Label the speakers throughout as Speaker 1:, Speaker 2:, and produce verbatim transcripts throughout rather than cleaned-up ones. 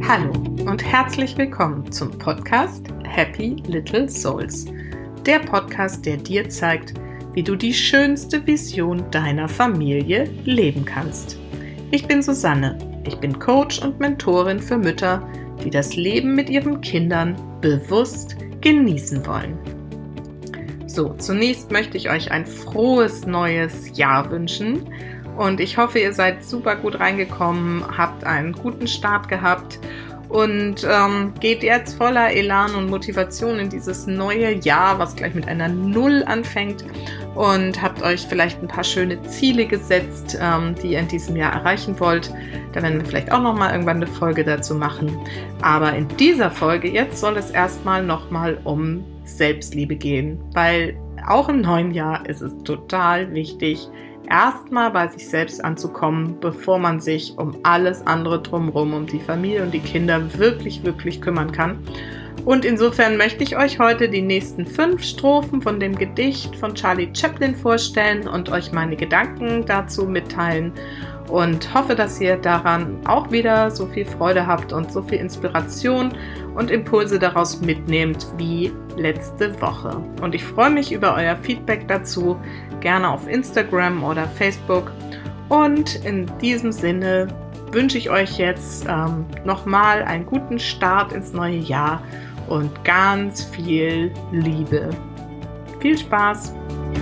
Speaker 1: Hallo und herzlich willkommen zum Podcast Happy Little Souls. Der Podcast, der dir zeigt, wie du die schönste Vision deiner Familie leben kannst. Ich bin Susanne, ich bin Coach und Mentorin für Mütter, die das Leben mit ihren Kindern bewusst genießen wollen. So, zunächst möchte ich euch ein frohes neues Jahr wünschen und ich hoffe, ihr seid super gut reingekommen, habt einen guten Start gehabt und ähm, geht jetzt voller Elan und Motivation in dieses neue Jahr, was gleich mit einer Null anfängt, und habt euch vielleicht ein paar schöne Ziele gesetzt, ähm, die ihr in diesem Jahr erreichen wollt. Da werden wir vielleicht auch nochmal irgendwann eine Folge dazu machen. Aber in dieser Folge jetzt soll es erstmal nochmal um Selbstliebe gehen, weil auch im neuen Jahr ist es total wichtig, erstmal bei sich selbst anzukommen, bevor man sich um alles andere drumherum, um die Familie und die Kinder wirklich, wirklich kümmern kann. Und insofern möchte ich euch heute die nächsten fünf Strophen von dem Gedicht von Charlie Chaplin vorstellen und euch meine Gedanken dazu mitteilen und hoffe, dass ihr daran auch wieder so viel Freude habt und so viel Inspiration und Impulse daraus mitnehmt wie letzte Woche. Und ich freue mich über euer Feedback dazu, gerne auf Instagram oder Facebook. Und in diesem Sinne wünsche ich euch jetzt ähm, nochmal einen guten Start ins neue Jahr und ganz viel Liebe. Viel Spaß!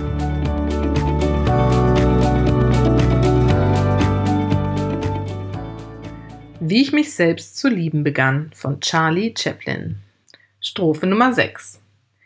Speaker 1: Wie ich mich selbst zu lieben begann von Charlie Chaplin. Strophe Nummer sechs.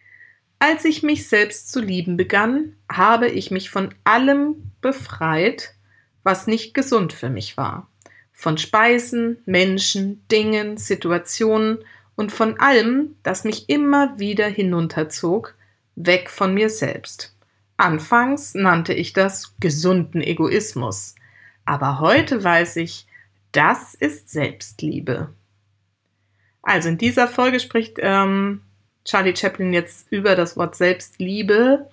Speaker 1: Als ich mich selbst zu lieben begann, habe ich mich von allem befreit, was nicht gesund für mich war. Von Speisen, Menschen, Dingen, Situationen und von allem, das mich immer wieder hinunterzog, weg von mir selbst. Anfangs nannte ich das gesunden Egoismus, aber heute weiß ich, das ist Selbstliebe. Also in dieser Folge spricht ähm, Charlie Chaplin jetzt über das Wort Selbstliebe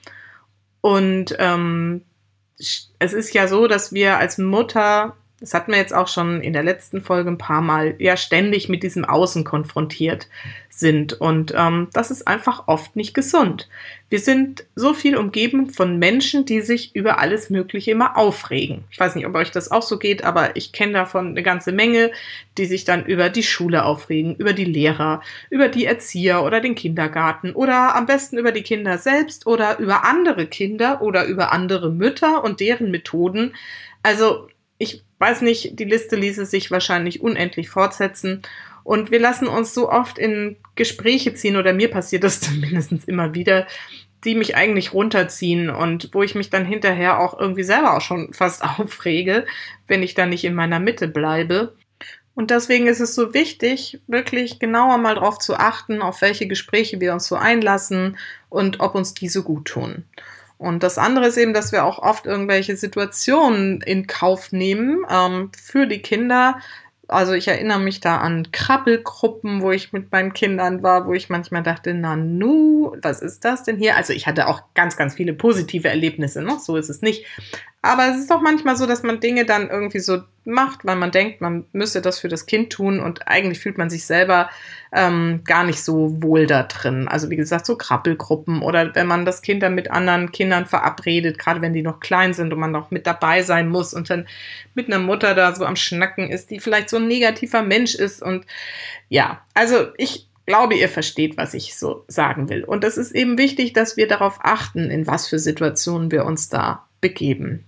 Speaker 1: und ähm, es ist ja so, dass wir als Mutter, das hatten wir jetzt auch schon in der letzten Folge ein paar Mal, ja ständig mit diesem Außen konfrontiert sind und ähm, das ist einfach oft nicht gesund. Wir sind so viel umgeben von Menschen, die sich über alles Mögliche immer aufregen. Ich weiß nicht, ob euch das auch so geht, aber ich kenne davon eine ganze Menge, die sich dann über die Schule aufregen, über die Lehrer, über die Erzieher oder den Kindergarten oder am besten über die Kinder selbst oder über andere Kinder oder über andere Mütter und deren Methoden. Also ich weiß nicht, die Liste ließe sich wahrscheinlich unendlich fortsetzen. Und wir lassen uns so oft in Gespräche ziehen, oder mir passiert das zumindest immer wieder, die mich eigentlich runterziehen und wo ich mich dann hinterher auch irgendwie selber auch schon fast aufrege, wenn ich da nicht in meiner Mitte bleibe. Und deswegen ist es so wichtig, wirklich genauer mal drauf zu achten, auf welche Gespräche wir uns so einlassen und ob uns diese gut tun. Und das andere ist eben, dass wir auch oft irgendwelche Situationen in Kauf nehmen ähm, für die Kinder. Also ich erinnere mich da an Krabbelgruppen, wo ich mit meinen Kindern war, wo ich manchmal dachte, na nu, was ist das denn hier? Also ich hatte auch ganz, ganz viele positive Erlebnisse, ne? So ist es nicht. Aber es ist doch manchmal so, dass man Dinge dann irgendwie so macht, weil man denkt, man müsse das für das Kind tun und eigentlich fühlt man sich selber ähm, gar nicht so wohl da drin. Also wie gesagt, so Krabbelgruppen oder wenn man das Kind dann mit anderen Kindern verabredet, gerade wenn die noch klein sind und man noch mit dabei sein muss und dann mit einer Mutter da so am Schnacken ist, die vielleicht so ein negativer Mensch ist und ja, also ich glaube, ihr versteht, was ich so sagen will. Und es ist eben wichtig, dass wir darauf achten, in was für Situationen wir uns da begeben.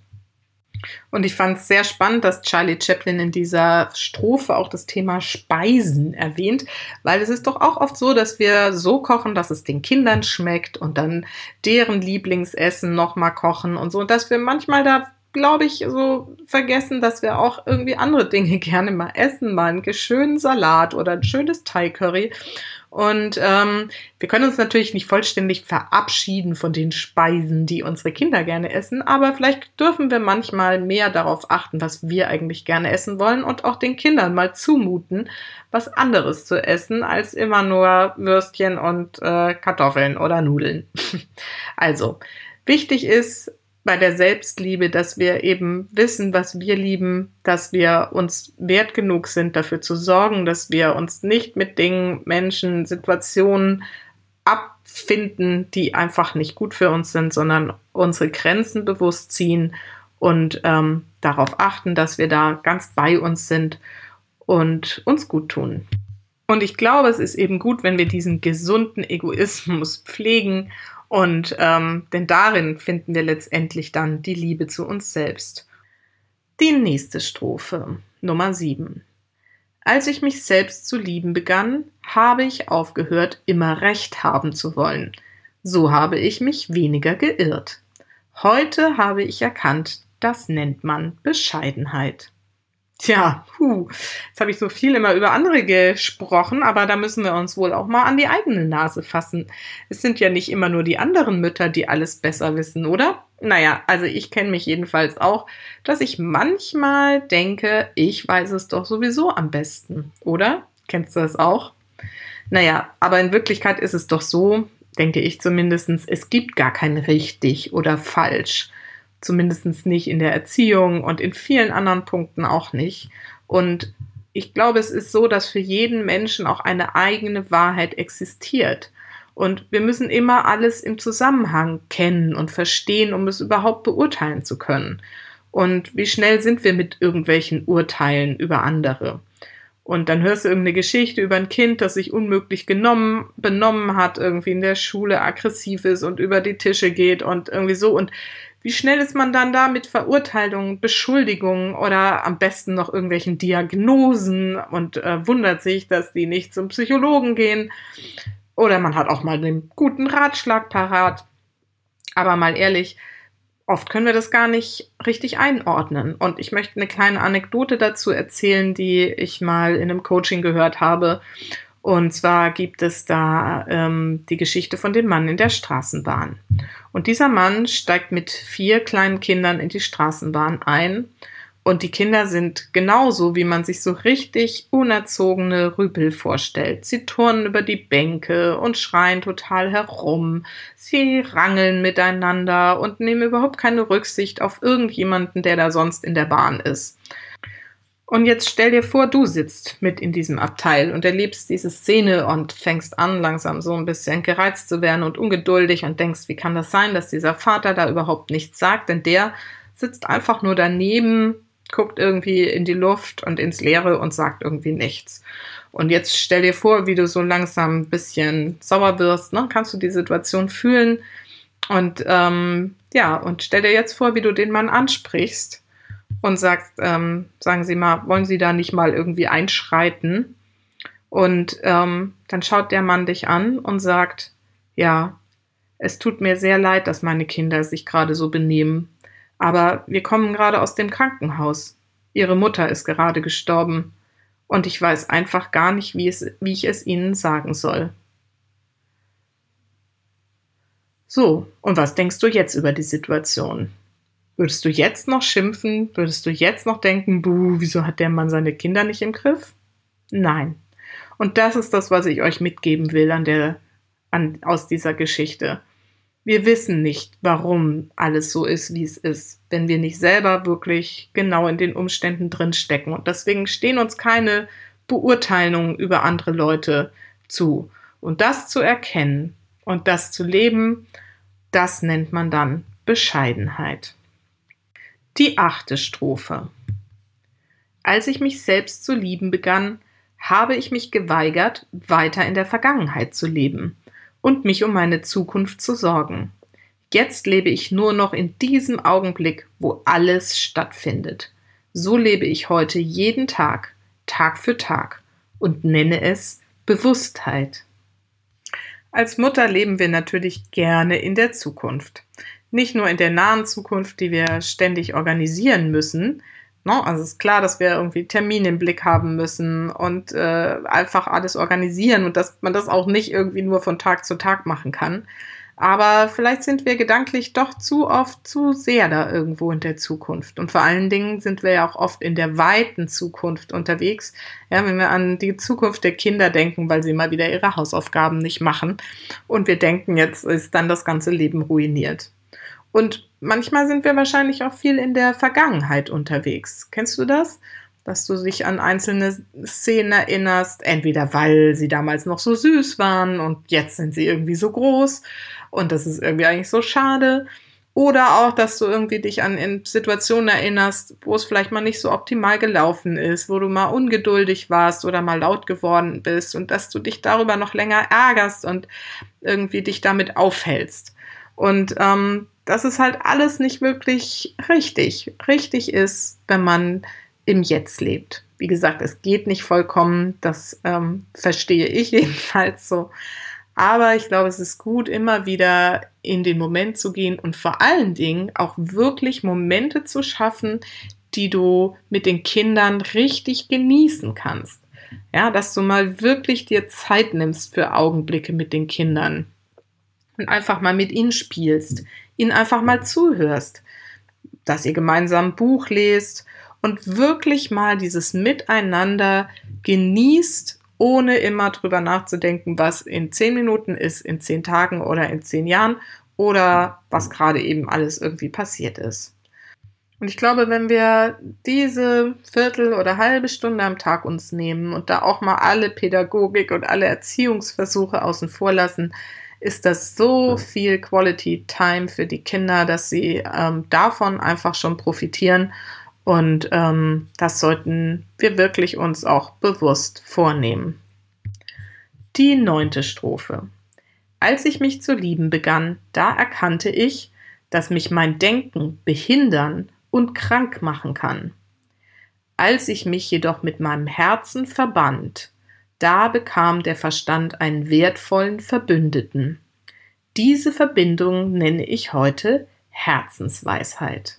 Speaker 1: Und ich fand es sehr spannend, dass Charlie Chaplin in dieser Strophe auch das Thema Speisen erwähnt, weil es ist doch auch oft so, dass wir so kochen, dass es den Kindern schmeckt und dann deren Lieblingsessen nochmal kochen und so. Und dass wir manchmal da, glaube ich, so vergessen, dass wir auch irgendwie andere Dinge gerne mal essen, mal einen schönen Salat oder ein schönes Thai-Curry. Und ähm, wir können uns natürlich nicht vollständig verabschieden von den Speisen, die unsere Kinder gerne essen, aber vielleicht dürfen wir manchmal mehr darauf achten, was wir eigentlich gerne essen wollen und auch den Kindern mal zumuten, was anderes zu essen, als immer nur Würstchen und äh, Kartoffeln oder Nudeln. Also, wichtig ist, bei der Selbstliebe, dass wir eben wissen, was wir lieben, dass wir uns wert genug sind, dafür zu sorgen, dass wir uns nicht mit Dingen, Menschen, Situationen abfinden, die einfach nicht gut für uns sind, sondern unsere Grenzen bewusst ziehen und ähm, darauf achten, dass wir da ganz bei uns sind und uns gut tun. Und ich glaube, es ist eben gut, wenn wir diesen gesunden Egoismus pflegen und ähm, denn darin finden wir letztendlich dann die Liebe zu uns selbst. Die nächste Strophe, Nummer sieben. Als ich mich selbst zu lieben begann, habe ich aufgehört, immer Recht haben zu wollen. So habe ich mich weniger geirrt. Heute habe ich erkannt, das nennt man Bescheidenheit. Tja, puh, jetzt habe ich so viel immer über andere gesprochen, aber da müssen wir uns wohl auch mal an die eigene Nase fassen. Es sind ja nicht immer nur die anderen Mütter, die alles besser wissen, oder? Naja, also ich kenne mich jedenfalls auch, dass ich manchmal denke, ich weiß es doch sowieso am besten, oder? Kennst du das auch? Naja, aber in Wirklichkeit ist es doch so, denke ich zumindest, es gibt gar kein richtig oder falsch. Zumindest nicht in der Erziehung und in vielen anderen Punkten auch nicht. Und ich glaube, es ist so, dass für jeden Menschen auch eine eigene Wahrheit existiert. Und wir müssen immer alles im Zusammenhang kennen und verstehen, um es überhaupt beurteilen zu können. Und wie schnell sind wir mit irgendwelchen Urteilen über andere? Und dann hörst du irgendeine Geschichte über ein Kind, das sich unmöglich genommen, benommen hat, irgendwie in der Schule aggressiv ist und über die Tische geht und irgendwie so. Und wie schnell ist man dann da mit Verurteilungen, Beschuldigungen oder am besten noch irgendwelchen Diagnosen und äh, wundert sich, dass die nicht zum Psychologen gehen. Oder man hat auch mal einen guten Ratschlag parat. Aber mal ehrlich, oft können wir das gar nicht richtig einordnen. Und ich möchte eine kleine Anekdote dazu erzählen, die ich mal in einem Coaching gehört habe. Und zwar gibt es da ähm, die Geschichte von dem Mann in der Straßenbahn. Und dieser Mann steigt mit vier kleinen Kindern in die Straßenbahn ein. Und die Kinder sind genauso, wie man sich so richtig unerzogene Rüpel vorstellt. Sie turnen über die Bänke und schreien total herum. Sie rangeln miteinander und nehmen überhaupt keine Rücksicht auf irgendjemanden, der da sonst in der Bahn ist. Und jetzt stell dir vor, du sitzt mit in diesem Abteil und erlebst diese Szene und fängst an, langsam so ein bisschen gereizt zu werden und ungeduldig und denkst, wie kann das sein, dass dieser Vater da überhaupt nichts sagt? Denn der sitzt einfach nur daneben, guckt irgendwie in die Luft und ins Leere und sagt irgendwie nichts. Und jetzt stell dir vor, wie du so langsam ein bisschen sauer wirst, ne? Kannst du die Situation fühlen? Und ähm, ja, und stell dir jetzt vor, wie du den Mann ansprichst und sagst, ähm, sagen Sie mal, wollen Sie da nicht mal irgendwie einschreiten? Und ähm, dann schaut der Mann dich an und sagt, ja, es tut mir sehr leid, dass meine Kinder sich gerade so benehmen, aber wir kommen gerade aus dem Krankenhaus. Ihre Mutter ist gerade gestorben und ich weiß einfach gar nicht, wie, es, wie ich es Ihnen sagen soll. So, und was denkst du jetzt über die Situation? Würdest du jetzt noch schimpfen? Würdest du jetzt noch denken, buh, wieso hat der Mann seine Kinder nicht im Griff? Nein. Und das ist das, was ich euch mitgeben will an der, an, aus dieser Geschichte. Wir wissen nicht, warum alles so ist, wie es ist, wenn wir nicht selber wirklich genau in den Umständen drinstecken. Und deswegen stehen uns keine Beurteilungen über andere Leute zu. Und das zu erkennen und das zu leben, das nennt man dann Bescheidenheit. Die achte Strophe. Als ich mich selbst zu lieben begann, habe ich mich geweigert, weiter in der Vergangenheit zu leben und mich um meine Zukunft zu sorgen. Jetzt lebe ich nur noch in diesem Augenblick, wo alles stattfindet. So lebe ich heute jeden Tag, Tag für Tag und nenne es Bewusstheit. Als Mutter leben wir natürlich gerne in der Zukunft. Nicht nur in der nahen Zukunft, die wir ständig organisieren müssen. No, also ist klar, dass wir irgendwie Termine im Blick haben müssen und äh, einfach alles organisieren und dass man das auch nicht irgendwie nur von Tag zu Tag machen kann. Aber vielleicht sind wir gedanklich doch zu oft zu sehr da irgendwo in der Zukunft. Und vor allen Dingen sind wir ja auch oft in der weiten Zukunft unterwegs. Ja, wenn wir an die Zukunft der Kinder denken, weil sie mal wieder ihre Hausaufgaben nicht machen. Und wir denken, jetzt ist dann das ganze Leben ruiniert. Und manchmal sind wir wahrscheinlich auch viel in der Vergangenheit unterwegs. Kennst du das? Dass du dich an einzelne Szenen erinnerst, entweder weil sie damals noch so süß waren und jetzt sind sie irgendwie so groß und das ist irgendwie eigentlich so schade. Oder auch, dass du irgendwie dich an in Situationen erinnerst, wo es vielleicht mal nicht so optimal gelaufen ist, wo du mal ungeduldig warst oder mal laut geworden bist und dass du dich darüber noch länger ärgerst und irgendwie dich damit aufhältst. Und ähm, das ist halt alles nicht wirklich richtig. Richtig ist, wenn man im Jetzt lebt. Wie gesagt, es geht nicht vollkommen, das ähm, verstehe ich jedenfalls so. Aber ich glaube, es ist gut, immer wieder in den Moment zu gehen und vor allen Dingen auch wirklich Momente zu schaffen, die du mit den Kindern richtig genießen kannst. Ja, dass du mal wirklich dir Zeit nimmst für Augenblicke mit den Kindern und einfach mal mit ihnen spielst, ihnen einfach mal zuhörst, dass ihr gemeinsam ein Buch lest und wirklich mal dieses Miteinander genießt, ohne immer drüber nachzudenken, was in zehn Minuten ist, in zehn Tagen oder in zehn Jahren oder was gerade eben alles irgendwie passiert ist. Und ich glaube, wenn wir diese Viertel oder halbe Stunde am Tag uns nehmen und da auch mal alle Pädagogik und alle Erziehungsversuche außen vor lassen, ist das so viel Quality Time für die Kinder, dass sie ähm, davon einfach schon profitieren. Und ähm, das sollten wir wirklich uns auch bewusst vornehmen. Die neunte Strophe. Als ich mich zu lieben begann, da erkannte ich, dass mich mein Denken behindern und krank machen kann. Als ich mich jedoch mit meinem Herzen verband, da bekam der Verstand einen wertvollen Verbündeten. Diese Verbindung nenne ich heute Herzensweisheit.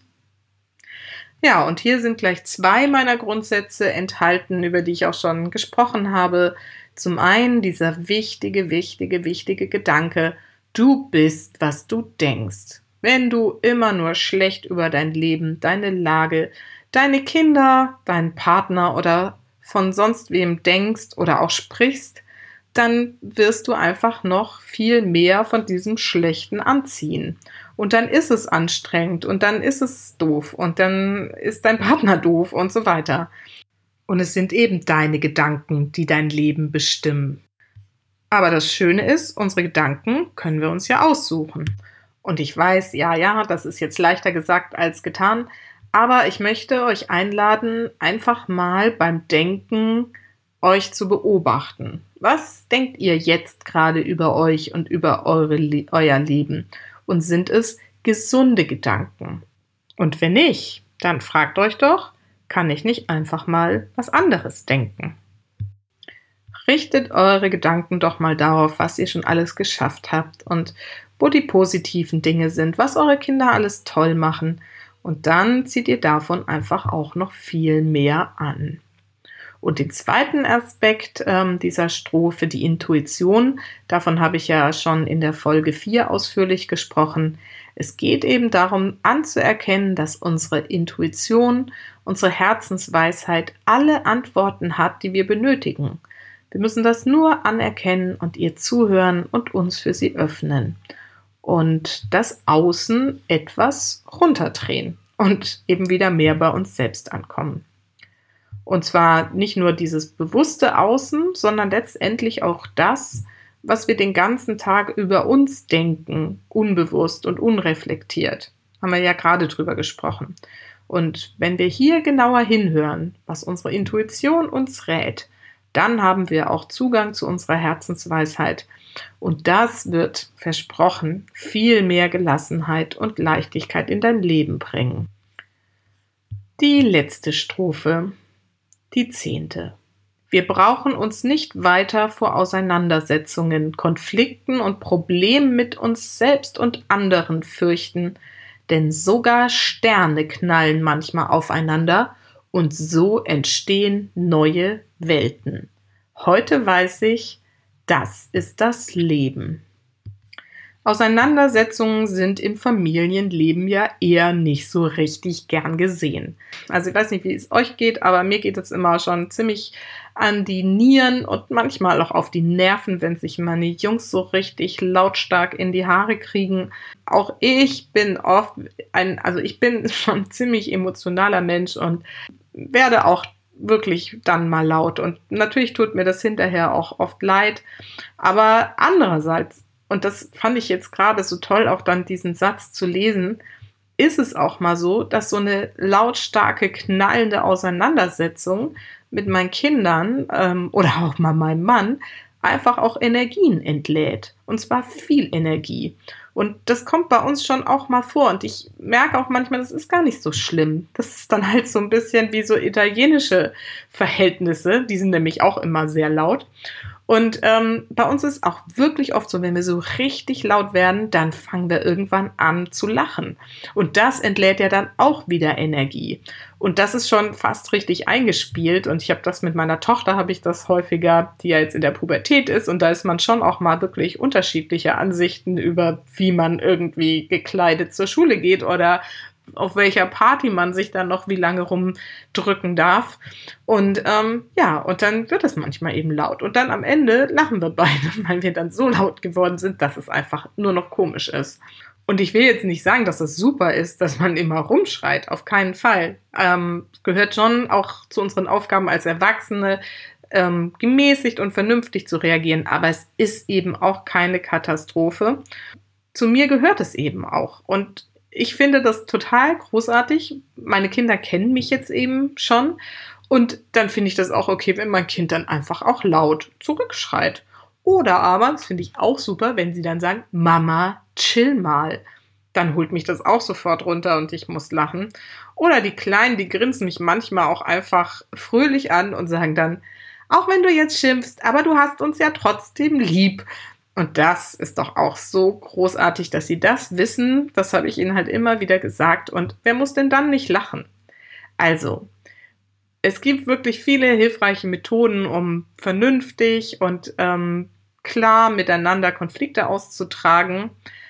Speaker 1: Ja, und hier sind gleich zwei meiner Grundsätze enthalten, über die ich auch schon gesprochen habe. Zum einen dieser wichtige, wichtige, wichtige Gedanke, du bist, was du denkst. Wenn du immer nur schlecht über dein Leben, deine Lage, deine Kinder, deinen Partner oder von sonst wem denkst oder auch sprichst, dann wirst du einfach noch viel mehr von diesem Schlechten anziehen. Und dann ist es anstrengend und dann ist es doof und dann ist dein Partner doof und so weiter. Und es sind eben deine Gedanken, die dein Leben bestimmen. Aber das Schöne ist, unsere Gedanken können wir uns ja aussuchen. Und ich weiß, ja, ja, das ist jetzt leichter gesagt als getan, aber ich möchte euch einladen, einfach mal beim Denken euch zu beobachten. Was denkt ihr jetzt gerade über euch und über eure, euer Leben? Und sind es gesunde Gedanken? Und wenn nicht, dann fragt euch doch, kann ich nicht einfach mal was anderes denken? Richtet eure Gedanken doch mal darauf, was ihr schon alles geschafft habt und wo die positiven Dinge sind, was eure Kinder alles toll machen. Und dann zieht ihr davon einfach auch noch viel mehr an. Und den zweiten Aspekt ähm, dieser Strophe, die Intuition, davon habe ich ja schon in der Folge vier ausführlich gesprochen. Es geht eben darum, anzuerkennen, dass unsere Intuition, unsere Herzensweisheit alle Antworten hat, die wir benötigen. Wir müssen das nur anerkennen und ihr zuhören und uns für sie öffnen. Und das Außen etwas runterdrehen und eben wieder mehr bei uns selbst ankommen. Und zwar nicht nur dieses bewusste Außen, sondern letztendlich auch das, was wir den ganzen Tag über uns denken, unbewusst und unreflektiert. Haben wir ja gerade drüber gesprochen. Und wenn wir hier genauer hinhören, was unsere Intuition uns rät, dann haben wir auch Zugang zu unserer Herzensweisheit. Und das wird, versprochen, viel mehr Gelassenheit und Leichtigkeit in dein Leben bringen. Die letzte Strophe. Die zehnte. Wir brauchen uns nicht weiter vor Auseinandersetzungen, Konflikten und Problemen mit uns selbst und anderen fürchten, denn sogar Sterne knallen manchmal aufeinander und so entstehen neue Welten. Heute weiß ich, das ist das Leben. Auseinandersetzungen sind im Familienleben ja eher nicht so richtig gern gesehen. Also ich weiß nicht, wie es euch geht, aber mir geht es immer schon ziemlich an die Nieren und manchmal auch auf die Nerven, wenn sich meine Jungs so richtig lautstark in die Haare kriegen. Auch ich bin oft ein, also ich bin schon ein ziemlich emotionaler Mensch und werde auch wirklich dann mal laut. Und natürlich tut mir das hinterher auch oft leid. Aber andererseits, und das fand ich jetzt gerade so toll, auch dann diesen Satz zu lesen, ist es auch mal so, dass so eine lautstarke, knallende Auseinandersetzung mit meinen Kindern ähm, oder auch mal meinem Mann einfach auch Energien entlädt. Und zwar viel Energie. Und das kommt bei uns schon auch mal vor. Und ich merke auch manchmal, das ist gar nicht so schlimm. Das ist dann halt so ein bisschen wie so italienische Verhältnisse. Die sind nämlich auch immer sehr laut. Und ähm, bei uns ist auch wirklich oft so, wenn wir so richtig laut werden, dann fangen wir irgendwann an zu lachen. Und das entlädt ja dann auch wieder Energie. Und das ist schon fast richtig eingespielt. Und ich habe das mit meiner Tochter, habe ich das häufiger, die ja jetzt in der Pubertät ist. Und da ist man schon auch mal wirklich unterschiedliche Ansichten über, wie man irgendwie gekleidet zur Schule geht oder auf welcher Party man sich dann noch wie lange rumdrücken darf. Und ähm, ja, und dann wird es manchmal eben laut. Und dann am Ende lachen wir beide, weil wir dann so laut geworden sind, dass es einfach nur noch komisch ist. Und ich will jetzt nicht sagen, dass es super ist, dass man immer rumschreit. Auf keinen Fall. Ähm, gehört schon auch zu unseren Aufgaben als Erwachsene, ähm, gemäßigt und vernünftig zu reagieren. Aber es ist eben auch keine Katastrophe. Zu mir gehört es eben auch. Und ich finde das total großartig. Meine Kinder kennen mich jetzt eben schon. Und dann finde ich das auch okay, wenn mein Kind dann einfach auch laut zurückschreit. Oder aber, das finde ich auch super, wenn sie dann sagen, Mama, chill mal. Dann holt mich das auch sofort runter und ich muss lachen. Oder die Kleinen, die grinsen mich manchmal auch einfach fröhlich an und sagen dann, auch wenn du jetzt schimpfst, aber du hast uns ja trotzdem lieb. Und das ist doch auch so großartig, dass sie das wissen. Das habe ich ihnen halt immer wieder gesagt. Und wer muss denn dann nicht lachen? Also, es gibt wirklich viele hilfreiche Methoden, um vernünftig und ähm, klar miteinander Konflikte auszutragen.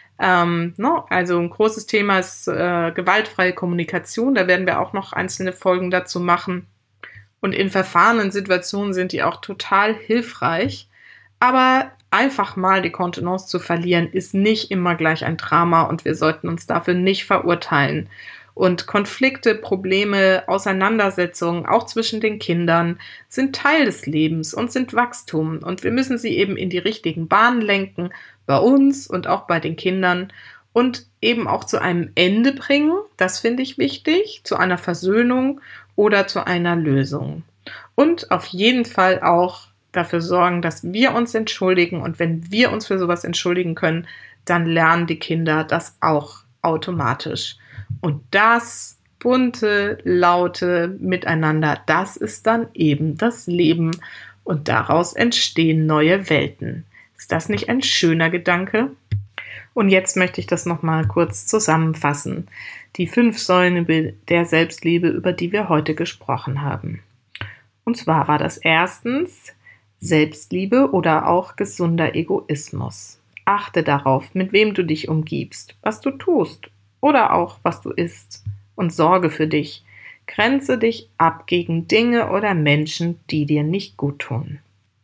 Speaker 1: Ähm, no, also ein großes Thema ist äh, gewaltfreie Kommunikation. Da werden wir auch noch einzelne Folgen dazu machen. Und in verfahrenen Situationen sind die auch total hilfreich. Aber einfach mal die Kontenance zu verlieren, ist nicht immer gleich ein Drama und wir sollten uns dafür nicht verurteilen. Und Konflikte, Probleme, Auseinandersetzungen, auch zwischen den Kindern, sind Teil des Lebens und sind Wachstum. Und wir müssen sie eben in die richtigen Bahnen lenken, bei uns und auch bei den Kindern. Und eben auch zu einem Ende bringen, das finde ich wichtig, zu einer Versöhnung oder zu einer Lösung. Und auf jeden Fall auch dafür sorgen, dass wir uns entschuldigen. Und wenn wir uns für sowas entschuldigen können, dann lernen die Kinder das auch automatisch. Und das bunte, laute Miteinander, das ist dann eben das Leben. Und daraus entstehen neue Welten. Ist das nicht ein schöner Gedanke? Und jetzt möchte ich das nochmal kurz zusammenfassen. Die fünf Säulen der Selbstliebe, über die wir heute gesprochen haben. Und zwar war das erstens Selbstliebe oder auch gesunder Egoismus. Achte darauf, mit wem du dich umgibst, was du tust oder auch was du isst und sorge für dich. Grenze dich ab gegen Dinge oder Menschen, die dir nicht gut tun.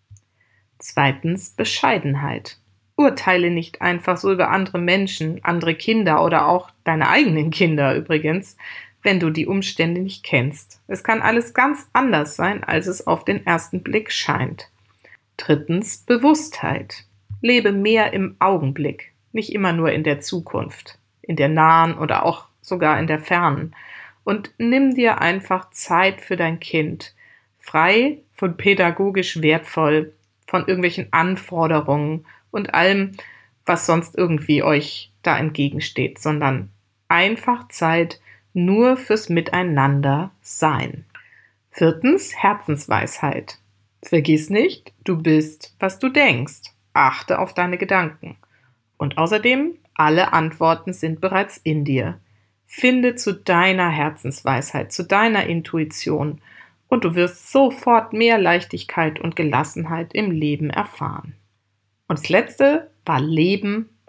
Speaker 1: Zweitens Bescheidenheit. Urteile nicht einfach so über andere Menschen, andere Kinder oder auch deine eigenen Kinder übrigens, wenn du die Umstände nicht kennst. Es kann alles ganz anders sein, als es auf den ersten Blick scheint. Drittens Bewusstheit. Lebe mehr im Augenblick, nicht immer nur in der Zukunft, in der nahen oder auch sogar in der fernen. Und nimm dir einfach Zeit für dein Kind, frei von pädagogisch wertvoll, von irgendwelchen Anforderungen und allem, was sonst irgendwie euch da entgegensteht, sondern einfach Zeit nur fürs Miteinander sein. Viertens Herzensweisheit. Vergiss nicht, du bist, was du denkst. Achte auf deine Gedanken. Und außerdem, alle Antworten sind bereits in dir. Finde zu deiner Herzensweisheit, zu deiner Intuition und du wirst sofort mehr Leichtigkeit und Gelassenheit im Leben erfahren. Und das Letzte war Leben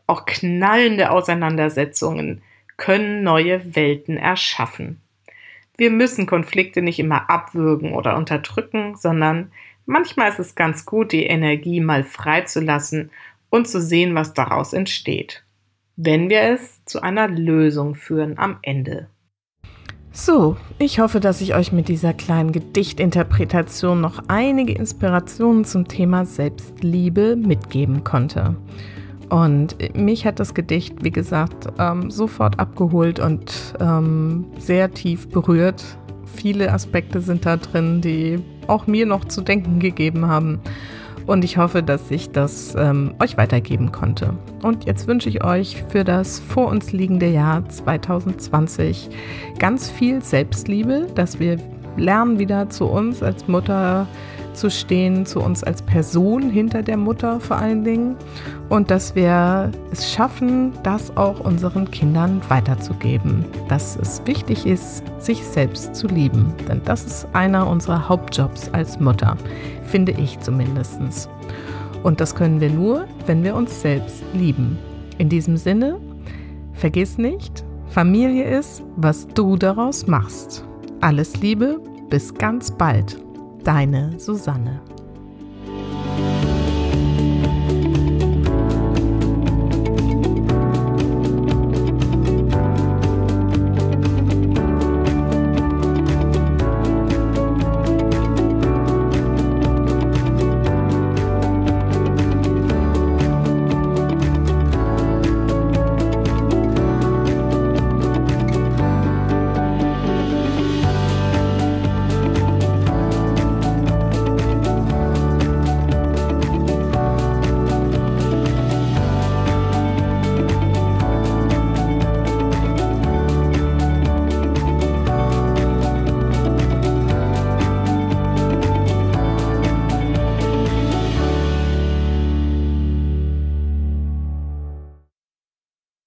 Speaker 1: auch knallende Auseinandersetzungen können neue Welten erschaffen. Wir müssen Konflikte nicht immer abwürgen oder unterdrücken, sondern manchmal ist es ganz gut, die Energie mal freizulassen und zu sehen, was daraus entsteht, wenn wir es zu einer Lösung führen am Ende.
Speaker 2: So, ich hoffe, dass ich euch mit dieser kleinen Gedichtinterpretation noch einige Inspirationen zum Thema Selbstliebe mitgeben konnte. Und mich hat das Gedicht, wie gesagt, ähm, sofort abgeholt und ähm, sehr tief berührt. Viele Aspekte sind da drin, die auch mir noch zu denken gegeben haben. Und ich hoffe, dass ich das ähm, euch weitergeben konnte. Und jetzt wünsche ich euch für das vor uns liegende Jahr zwanzig zwanzig ganz viel Selbstliebe, dass wir lernen, wieder zu uns als Mutter zu stehen, zu uns als Person hinter der Mutter vor allen Dingen. Und dass wir es schaffen, das auch unseren Kindern weiterzugeben. Dass es wichtig ist, sich selbst zu lieben. Denn das ist einer unserer Hauptjobs als Mutter, finde ich zumindest. Und das können wir nur, wenn wir uns selbst lieben. In diesem Sinne, vergiss nicht, Familie ist, was du daraus machst. Alles Liebe, bis ganz bald. Deine Susanne.